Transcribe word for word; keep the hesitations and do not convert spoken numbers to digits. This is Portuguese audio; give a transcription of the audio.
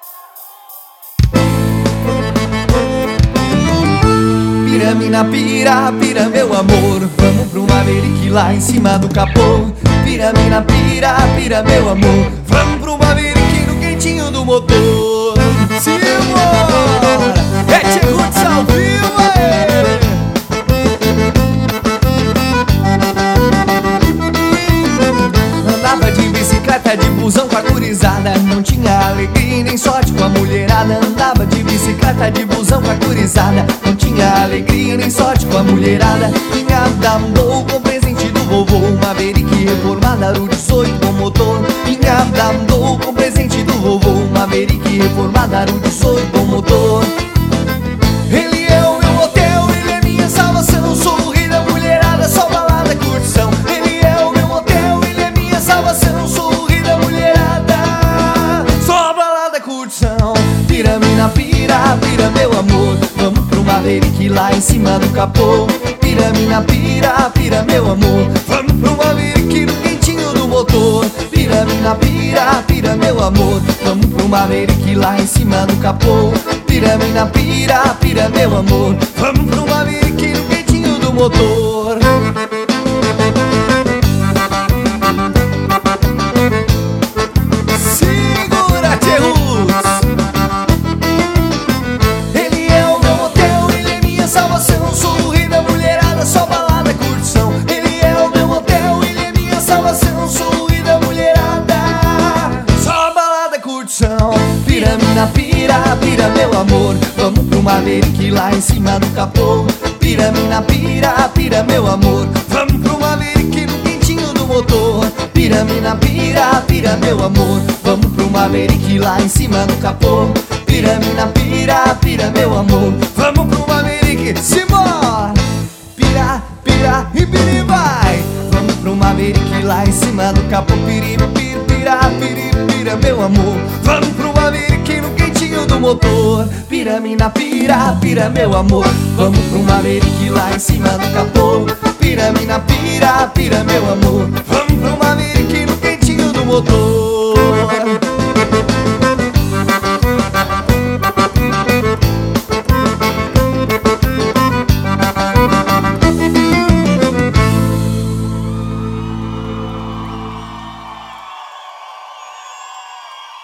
Pira-me na pira, pira meu amor, vamos pro Maverick lá em cima do capô. Pira-me na pira, pira meu amor, vamos pro Maverick no quentinho do motor. Simbora! É Tchegurts ao vivo, aê! Andava de bicicleta, de busão com a gurizada, não tinha alegria nem sorte com a mulherada. Andava de bicicleta, de busão com a gurizada, não tinha alegria nem sorte com a mulherada. Minha mudou com o presente do vovô, Maverick reformada, aro dezoito com motor. Minha mudou com o presente do vovô, Maverick reformada, aro dezoito com motor. Ele é o meu hotel, ele é minha salvação, sou o rei da mulherada, só balada, curtição. Ele é o meu hotel, ele é minha salvação, sou o rei da mulherada, só balada, curtição. Pira-me na pira, pira meu amor, vamos pro Maverick lá em cima do capô. Pira-me na pira, pira meu amor, vamos pro Maverick no quentinho do motor. Pira-me na pira, pira meu amor, vamos pro Maverick lá em cima do capô. Pira-me na pira, pira meu amor, vamos pro Maverick no quentinho do motor. Segura, Tchegurts! Ele é o meu hotel, ele é minha salvação, sou o rei da mulherada, só balada, curtição. Ele é o meu hotel, ele é minha salvação, sou o rei da mulherada, só balada, curtição. Pira-me na pira, pira meu amor, vamos pro Maverick lá em cima do capô. Pira-me na pira, pira meu amor, vamos pro Maverick no quentinho do motor. Pira-me na pira, pira meu amor, vamos pro Maverick lá em cima do capô. Pira-me na pira, pira meu amor, vamos pro Maverick, simbora! Pira, pira e piri vai! Vamos pro Maverick lá em cima do capô. Piri, piri, pira, piri, pira meu amor, vamos pro Maverick no quentinho do motor. Pira-me na pira, pira meu amor, vamos pro Maverick lá em cima do capô. Pira-me na pira, pira meu amor,